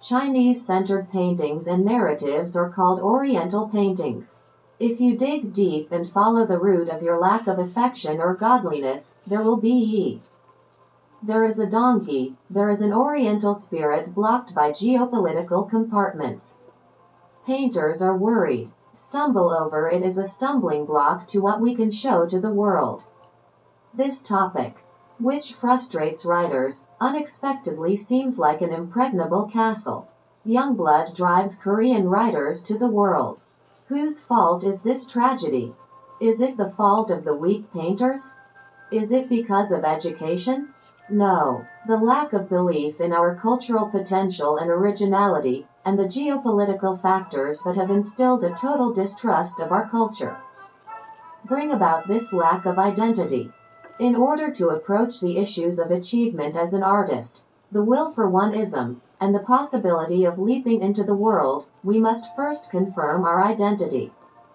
Chinese-centered paintings and narratives are called Oriental paintings. If you dig deep and follow the root of your lack of affection or godliness, there will be ye. There is a donkey, there is an Oriental spirit blocked by geopolitical compartments. Painters are worried. Stumble over it is a stumbling block to what we can show to the world. This topic, which frustrates writers, unexpectedly seems like an impregnable castle. Youngblood drives Korean writers to the world. Whose fault is this tragedy? Is it the fault of the weak painters? Is it because of education? No. The lack of belief in our cultural potential and originality, and the geopolitical factors that have instilled a total distrust of our culture, bring about this lack of identity. In order to approach the issues of achievement as an artist, the will for one-ism, and the possibility of leaping into the world, we must first confirm our identity.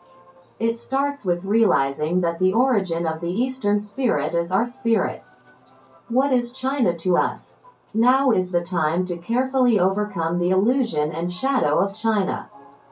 It starts with realizing that the origin of the Eastern spirit is our spirit. What is China to us? Now is the time to carefully overcome the illusion and shadow of China.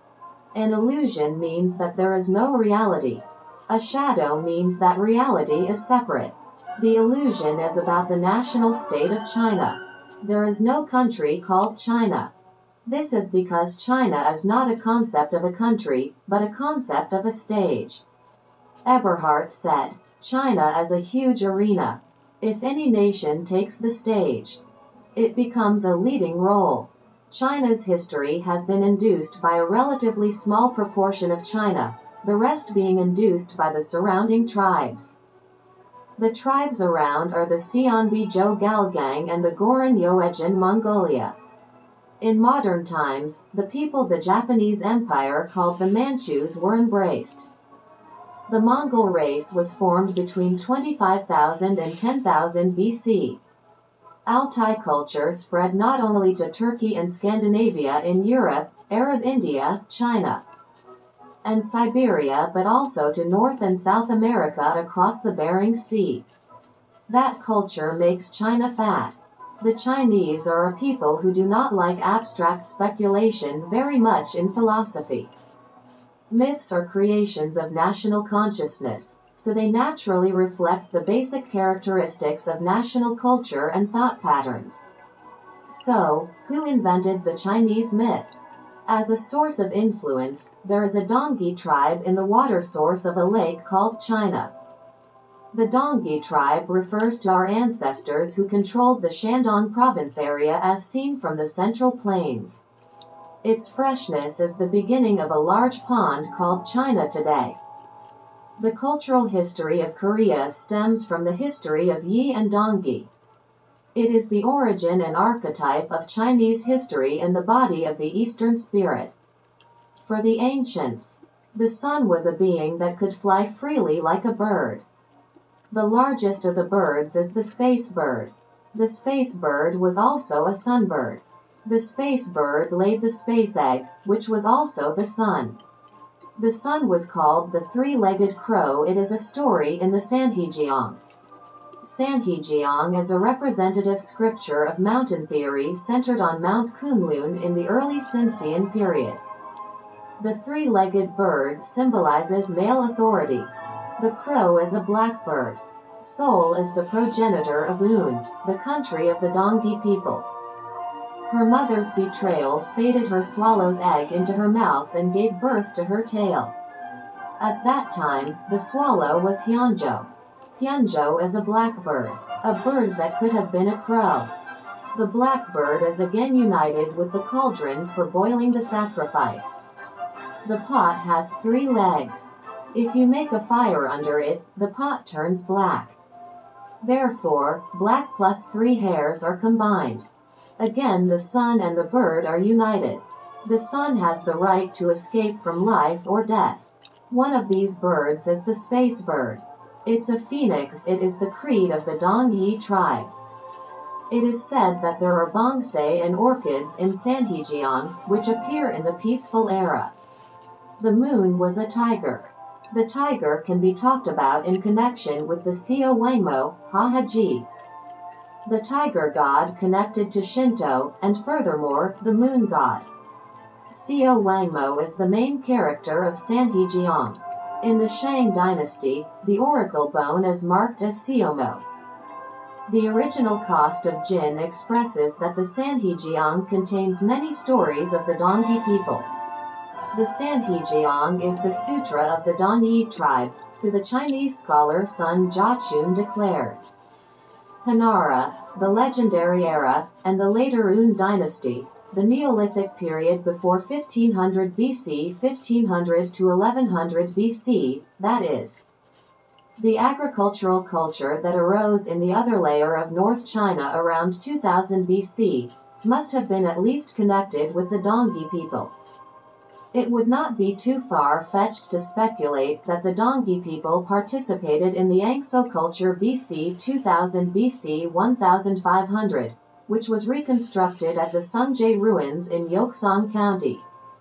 An illusion means that there is no reality. A shadow means that reality is separate. The illusion is about the national state of China. There is no country called China. This is because China is not a concept of a country, but a concept of a stage. Eberhard said, China is a huge arena. If any nation takes the stage, it becomes a leading role. China's history has been induced by a relatively small proportion of China, the rest being induced by the surrounding tribes. The tribes around are the Xianbizhou Galgang and the Goryeo Yoejin Mongolia. In modern times, the people the Japanese Empire called the Manchus were embraced. The Mongol race was formed between 25,000 and 10,000 BC. Altai culture spread not only to Turkey and Scandinavia in Europe, Arab India, China, and Siberia but also to North and South America across the Bering Sea. That culture makes China fat. The Chinese are a people who do not like abstract speculation very much in philosophy. Myths are creations of national consciousness, so they naturally reflect the basic characteristics of national culture and thought patterns. So, who invented the Chinese myth? As a source of influence, there is a Dongyi tribe in the water source of a lake called China. The Dongyi tribe refers to our ancestors who controlled the Shandong province area as seen from the Central Plains. Its freshness is the beginning of a large pond called China today. The cultural history of Korea stems from the history of Yi and Dongyi. It is the origin and archetype of Chinese history in the body of the Eastern spirit. For the ancients, the sun was a being that could fly freely like a bird. The largest of the birds is the space bird. The space bird was also a sunbird. The space bird laid the space egg, which was also the sun. The sun was called the three-legged crow. It is a story in the Sanhejiang. Sanhejiang is a representative scripture of mountain theory centered on Mount Kunlun in the early Sintian period. The three-legged bird symbolizes male authority. The crow is a blackbird. Seoul is the progenitor of Un, the country of the Dongyi people. Her mother's betrayal fated her swallow's egg into her mouth and gave birth to her tail. At that time, the swallow was Hyunjo. Hyunjo is a blackbird, a bird that could have been a crow. The blackbird is again united with the cauldron for boiling the sacrifice. The pot has 3 legs. If you make a fire under it, the pot turns black. Therefore, black plus 3 hairs are combined. Again, the sun and the bird are united. The sun has the right to escape from life or death. One of these birds is the space bird. It's a phoenix. It is the creed of the Dongyi tribe. It is said that there are bonsai and orchids in Sanhejiang, which appear in the peaceful era. The moon was a tiger. The tiger can be talked about in connection with the Seo Wangmo, Hahaji. the tiger god connected to Shinto, and furthermore, the moon god. Xiao Wangmo is the main character of Sanhejiang. In the Shang dynasty, the oracle bone is marked as Xiaomo. The original cost of Jin expresses that the Sanhejiang contains many stories of the Dongyi people. The Sanhejiang is the sutra of the Dongyi tribe, so the Chinese scholar Sun Jiachun declared. Hanara, the legendary era, and the later Un dynasty, the Neolithic period before 1500 BC 1500 to 1100 BC, that is, the agricultural culture that arose in the other layer of North China around 2000 BC, must have been at least connected with the Dongyi people. It would not be too far-fetched to speculate that the Dongyi people participated in the Yangtze culture BC 2000 BC 1500, which was reconstructed at the Sungjae ruins in Yeoksang County,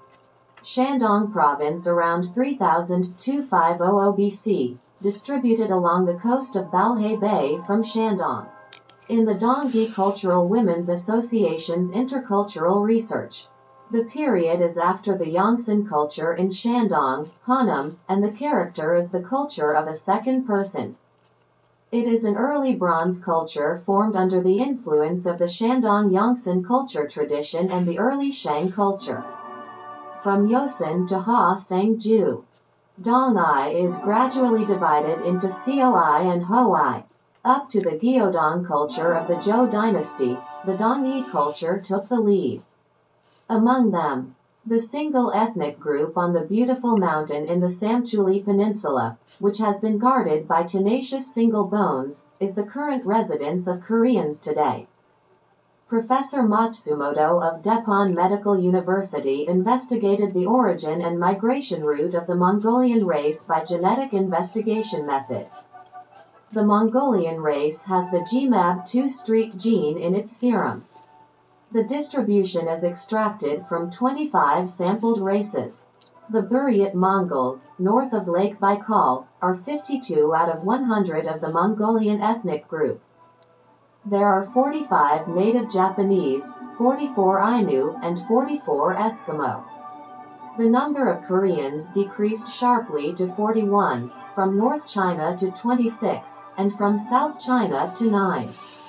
Shandong Province around 3000-2500 BC, distributed along the coast of Balhae Bay from Shandong. In the Dongyi Cultural Women's Association's Intercultural Research, the period is after the Yongsan culture in Shandong, Hanam, and the character is the culture of a second person. It is an early Bronze culture formed under the influence of the Shandong Yongsan culture tradition and the early Shang culture. From Yosan to Ha Sang-ju, Dongai is gradually divided into Xioi and Hoi. Up to the Gyodong culture of the Zhou dynasty, the Dongyi culture took the lead. Among them, the single ethnic group on the beautiful mountain in the Samchuli Peninsula, which has been guarded by tenacious single bones, is the current residence of Koreans today. Professor Matsumoto of Depon Medical University investigated the origin and migration route of the Mongolian race by genetic investigation method. The Mongolian race has the GMAB2 streak gene in its serum. The distribution is extracted from 25 sampled races. The Buryat Mongols, north of Lake Baikal, are 52 out of 100 of the Mongolian ethnic group. There are 45 native Japanese, 44 Ainu, and 44 Eskimo. The number of Koreans decreased sharply to 41, from North China to 26, and from South China to 9.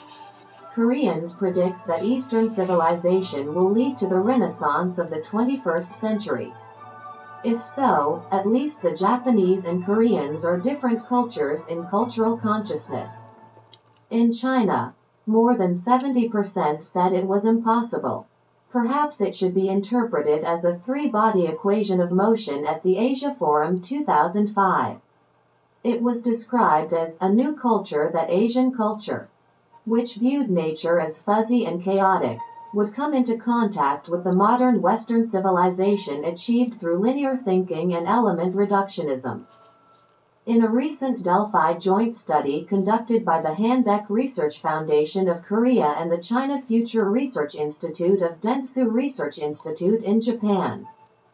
Koreans predict that Eastern civilization will lead to the Renaissance of the 21st century. If so, at least the Japanese and Koreans are different cultures in cultural consciousness. In China, more than 70% said it was impossible. Perhaps it should be interpreted as a three-body equation of motion at the Asia Forum 2005. It was described as a new culture that Asian culture, which viewed nature as fuzzy and chaotic, would come into contact with the modern Western civilization achieved through linear thinking and element reductionism. In a recent Delphi joint study conducted by the Hanbeck Research Foundation of Korea and the China Future Research Institute of Dentsu Research Institute in Japan,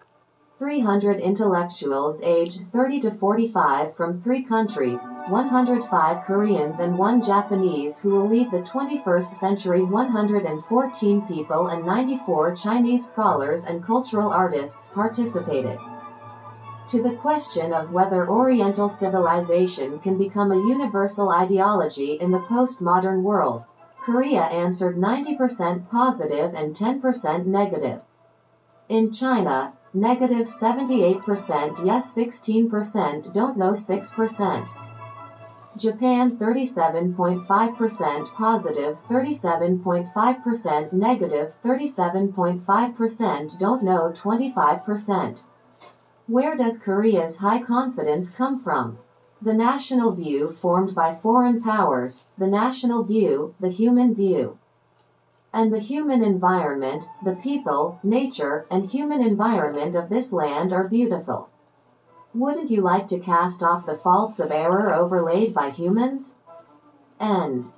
300 intellectuals aged 30 to 45 from 3 countries, 105 Koreans and 1 Japanese who will lead the 21st century, 114 people and 94 Chinese scholars and cultural artists participated. To the question of whether Oriental civilization can become a universal ideology in the postmodern world, Korea answered 90% positive and 10% negative. In China, negative 78% yes, 16% don't know, 6%. Japan 37.5% positive, 37.5% negative, 37.5% don't know, 25%. Where does Korea's high confidence come from? The national view formed by foreign powers, the national view, the human view. And the human environment, the people, nature, and human environment of this land are beautiful. Wouldn't you like to cast off the faults of error overlaid by humans? End.